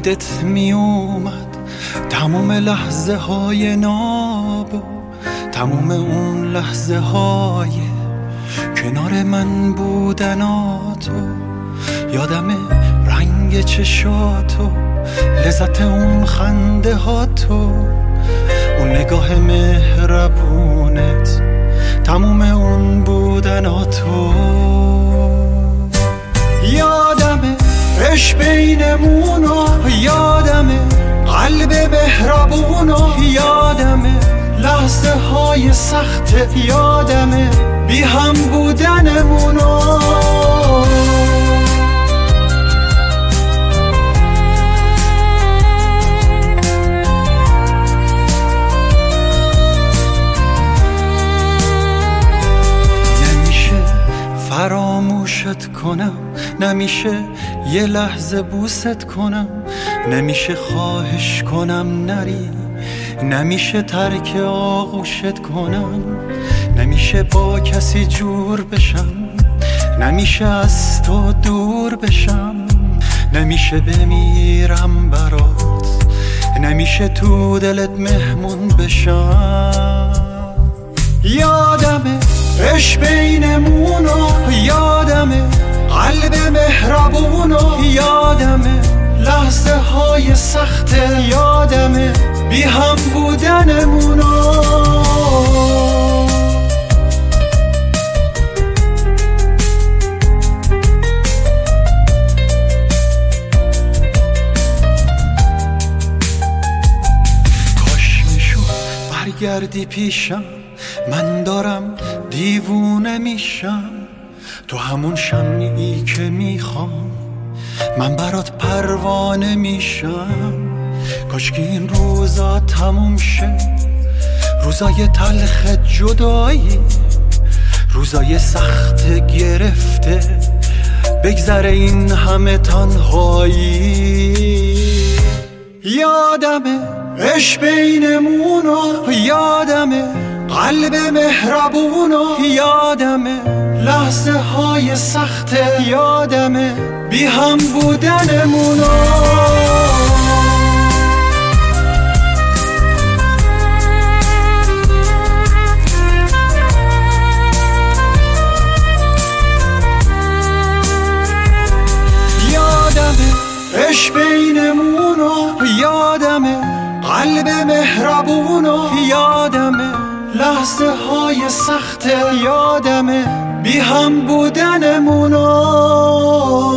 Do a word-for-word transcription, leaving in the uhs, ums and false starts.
یادت می اومد تموم لحظه های ناب و تموم اون لحظه های کنار من بودناتو. یادم رنگ چشاتو، لذت اون خنده هاتو، اون نگاه مهربونت، تموم اون بودناتو. یادمه عشق بینمونو، یادمه قلب مهربونو، یادمه لحظه های سخت، یادمه بی هم بودنمونو. فراموشت کنم، نمیشه یه لحظه بوست کنم، نمیشه خواهش کنم نری، نمیشه ترک آغوشت کنم، نمیشه با کسی جور بشم، نمیشه از تو دور بشم، نمیشه بمیرم برات، نمیشه تو دلت مهمون بشم. یادمه عشق بینمونو، یادمه قلب مهربونو، یادمه لحظه های سخت، یادمه بی هم بودنمونو. کاش میشد برگردی پیشم، من دارم دیوونه میشم، تو همون شمعی که میخوام، من برات پروانه میشم. کاش که این روزا تموم شه، روزای تلخ جدایی، روزای سخت گرفته، بگذره این همه تنهایی. یادمه عشق بینمونو، یادمه قلب مهربونو، یادمه لحظه های سخت، یادمه بی هم بودنمونو. یادمه عشق بینمونو، یادمه قلب مهربونو، یادمه لحظه های سخت، یادمه بی هم بودنمونو.